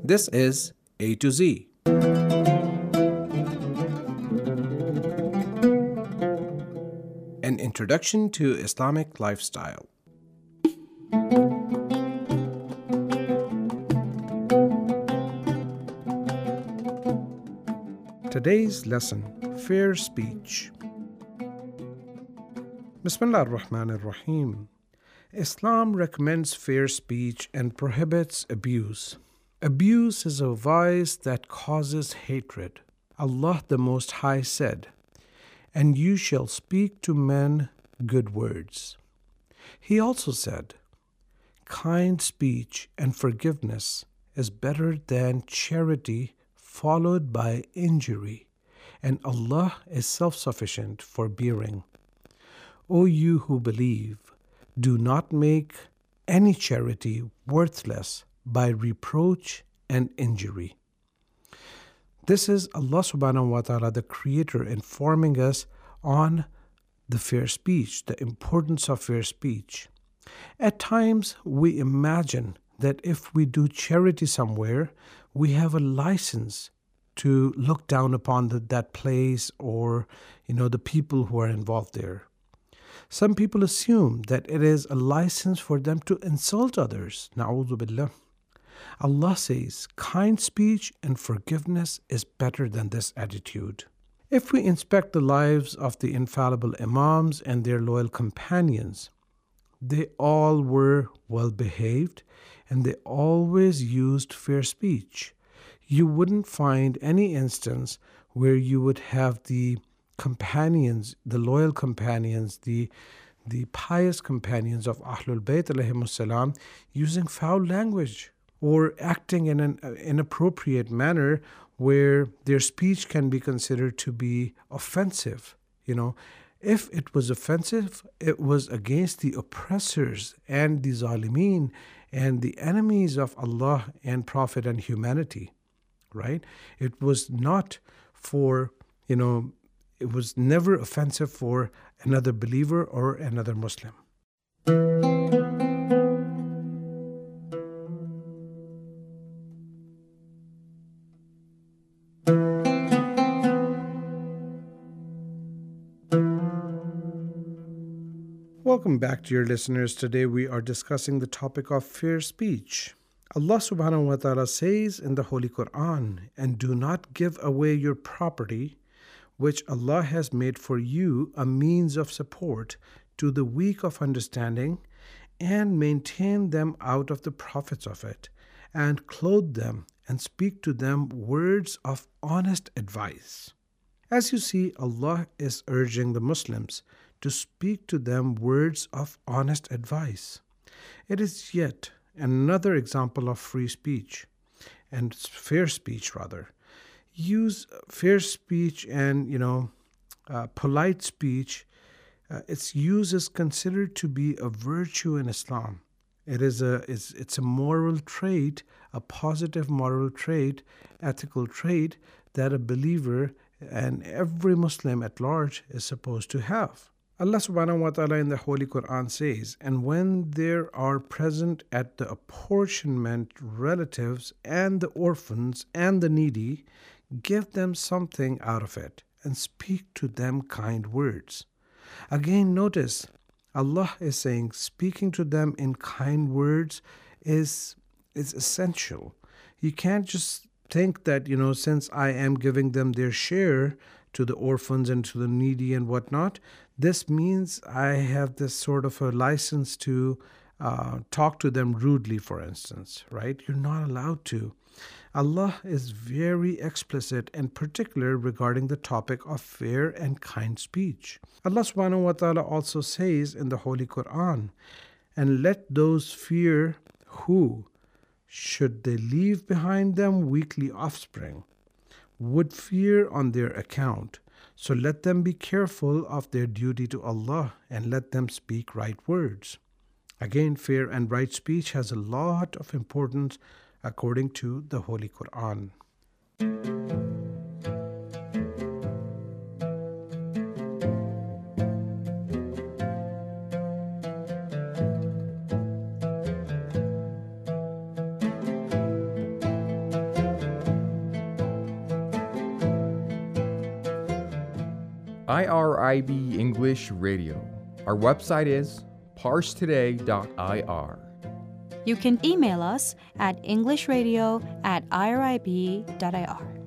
This is A to Z. An introduction to Islamic lifestyle. Today's lesson, fair speech. Bismillah ar-Rahman ar-Rahim. Islam recommends fair speech and prohibits abuse. Abuse is a vice that causes hatred. Allah the Most High said, "And you shall speak to men good words." He also said, "Kind speech and forgiveness is better than charity followed by injury, and Allah is self-sufficient, forbearing. O you who believe, do not make any charity worthless by reproach and injury." This is Allah subhanahu wa ta'ala, the Creator, informing us on the fair speech, the importance of fair speech. At times, we imagine that if we do charity somewhere, we have a license to look down upon that place or, the people who are involved there. Some people assume that it is a license for them to insult others. Na'udhu billah. Allah says, kind speech and forgiveness is better than this attitude. If we inspect the lives of the infallible Imams and their loyal companions, they all were well behaved and they always used fair speech. You wouldn't find any instance where you would have the companions, the loyal companions, the pious companions of Ahlul Bayt alayhimus salam using foul language or acting in an inappropriate manner where their speech can be considered to be offensive. If it was offensive, it was against the oppressors and the zalimeen and the enemies of Allah and Prophet and humanity, right? It was not for, it was never offensive for another believer or another Muslim. Welcome back, dear listeners. Today we are discussing the topic of fair speech. Allah subhanahu wa ta'ala says in the Holy Quran, "And do not give away your property, which Allah has made for you a means of support to the weak of understanding, and maintain them out of the profits of it, and clothe them, and speak to them words of honest advice." As you see, Allah is urging the Muslims to speak to them words of honest advice. It is yet another example of free speech, and fair speech rather. Use fair speech and, polite speech. Its use is considered to be a virtue in Islam. It's a moral trait, a positive moral trait, ethical trait that a believer and every Muslim at large is supposed to have. Allah subhanahu wa ta'ala in the Holy Quran says, "And when there are present at the apportionment relatives and the orphans and the needy, give them something out of it and speak to them kind words." Again, notice Allah is saying speaking to them in kind words is essential. You can't just think that, since I am giving them their share to the orphans and to the needy and whatnot, this means I have this sort of a license to talk to them rudely, for instance, right? You're not allowed to. Allah is very explicit and particular regarding the topic of fair and kind speech. Allah subhanahu wa ta'ala also says in the Holy Quran, "And let those fear who, should they leave behind them weakly offspring, would fear on their account. So let them be careful of their duty to Allah and let them speak right words." Again, fair and right speech has a lot of importance according to the Holy Quran. IRIB English Radio. Our website is parsetoday.ir. You can email us at englishradio@irib.ir.